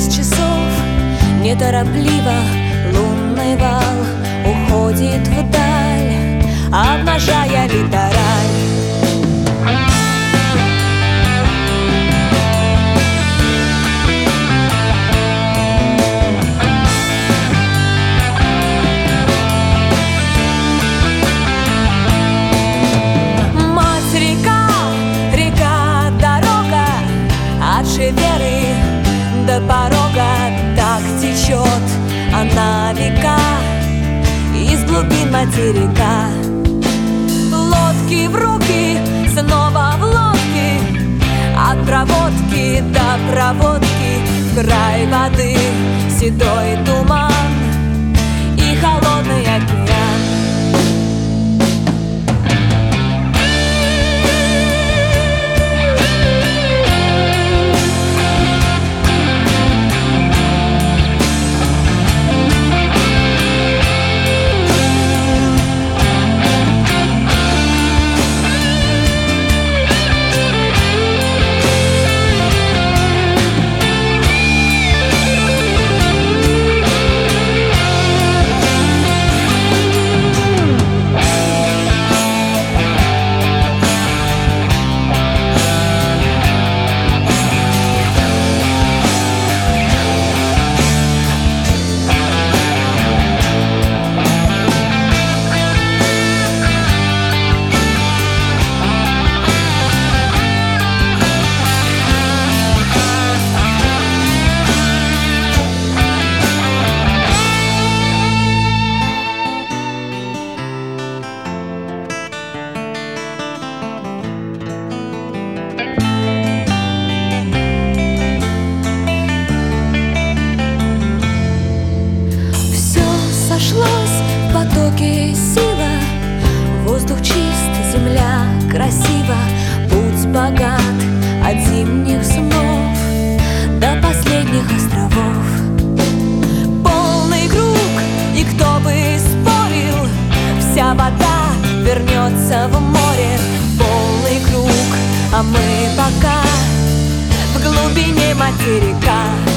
6 часов неторопливо лунный вал уходит вдаль, обнажая литераль. Веры до порога так течет она века из глубин материка. Лодки в руки, снова в лодки, от проводки до проводки, в край воды седой туман и холодный океан. В потоке сила, воздух чист, земля красива, путь богат от зимних снов до последних островов. Полный круг, и кто бы спорил, вся вода вернется в море. Полный круг, а мы пока в глубине материка.